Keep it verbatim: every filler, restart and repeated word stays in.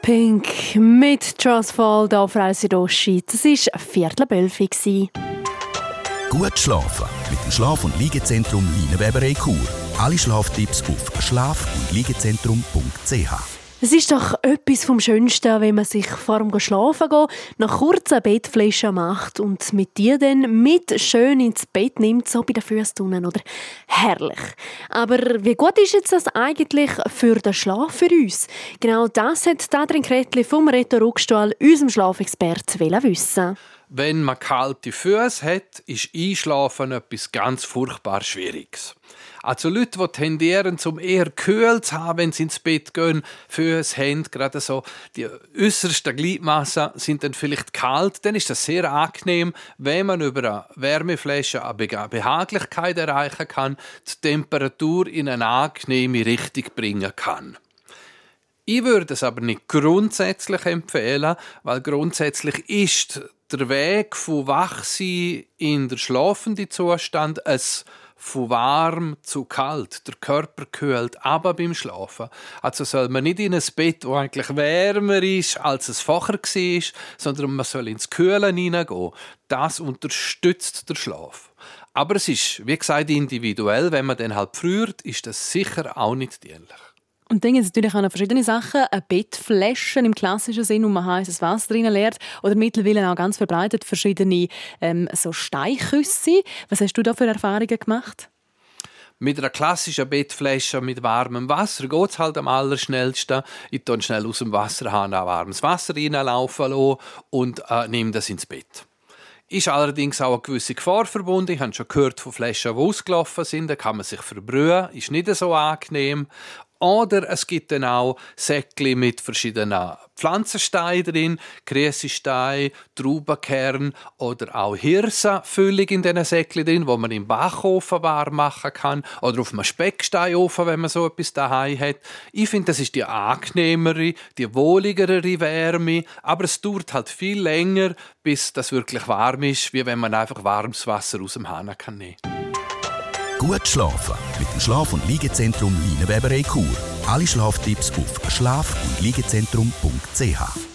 Pink mit Trustfall hier auf Radio Südostschweiz. Das war Viertel ab elf. Gut schlafen mit dem Schlaf- und Liegezentrum Leinenweberei Chur. Alle Schlaftipps auf schlaf- und liegezentrum punkt c h. Es ist doch etwas vom Schönsten, wenn man sich vor dem Schlafen gehen nach kurz eine Bettflasche macht und mit dir dann mit schön ins Bett nimmt, so bei den Füßen unten, oder? Herrlich. Aber wie gut ist jetzt das eigentlich für den Schlaf für uns? Genau das hat Adrian Kretli vom Reto Ruckstuhl, unserem Schlafexperten, wissen. Wenn man kalte Füße hat, ist Einschlafen etwas ganz furchtbar Schwieriges. Also Leute, die tendieren, zum eher kühl zu haben, wenn sie ins Bett gehen, Füße, Hände, gerade so die äußersten Gliedmassen sind dann vielleicht kalt, dann ist das sehr angenehm, wenn man über eine Wärmeflasche eine Behaglichkeit erreichen kann, die Temperatur in eine angenehme Richtung bringen kann. Ich würde es aber nicht grundsätzlich empfehlen, weil grundsätzlich ist der Weg von Wachsein in der schlafenden Zustand es von warm zu kalt. Der Körper kühlt aber beim Schlafen. Also soll man nicht in ein Bett, das eigentlich wärmer ist, als es vorher war, sondern man soll ins Kühlen hineingehen. Das unterstützt den Schlaf. Aber es ist, wie gesagt, individuell. Wenn man dann halt friert, ist das sicher auch nicht dienlich. Und dann gibt es natürlich auch noch verschiedene Sachen. Eine Bettflasche im klassischen Sinn, wo man heißes Wasser drin leert. Oder mittlerweile auch ganz verbreitet verschiedene ähm, so Steinküsse. Was hast du da für Erfahrungen gemacht? Mit einer klassischen Bettflasche mit warmem Wasser geht es halt am allerschnellsten. Ich tue schnell aus dem Wasserhahn auch warmes Wasser reinlaufen lassen und äh, nehme das ins Bett. Ist allerdings auch eine gewisse Gefahr verbunden. Ich habe schon gehört von Flaschen, die ausgelaufen sind. Da kann man sich verbrühen. Ist nicht so angenehm. Oder es gibt dann auch Säckchen mit verschiedenen Pflanzensteinen drin, Grießestein, Traubenkern oder auch Hirsenfüllung in diesen Säckchen drin, wo man im Backofen warm machen kann oder auf einem Specksteinofen, wenn man so etwas daheim hat. Ich finde, das ist die angenehmere, die wohligere Wärme, aber es dauert halt viel länger, bis das wirklich warm ist, wie wenn man einfach warmes Wasser aus dem Hahn kann nehmen. Gut schlafen mit dem Schlaf- und Liegezentrum Leinenweberei Chur. Alle Schlaftipps auf schlaf- und liegezentrum punkt c h.